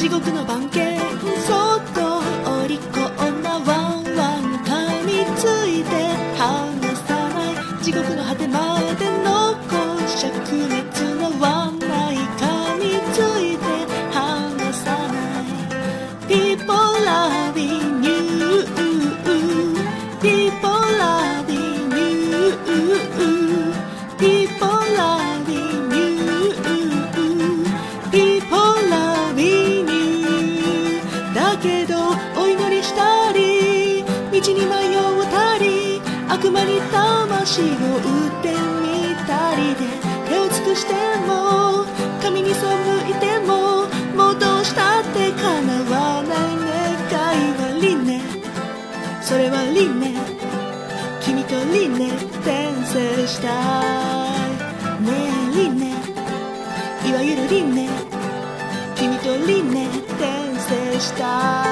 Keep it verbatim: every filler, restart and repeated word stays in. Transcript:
地獄の番犬そっとお利口なワンワン噛みついて離さない地獄の果てまで残し灼熱のワンナイ噛みついて離さない People loving you People loving you People loving you People loving you だけどお祈りしたり道に迷ったり悪魔に魂を売ってみたりで手を尽くしても神に背いてももうどうしたって叶わない願いは輪廻それは輪廻君と輪廻転生したいねえ輪廻いわゆる輪廻君と輪廻転生したい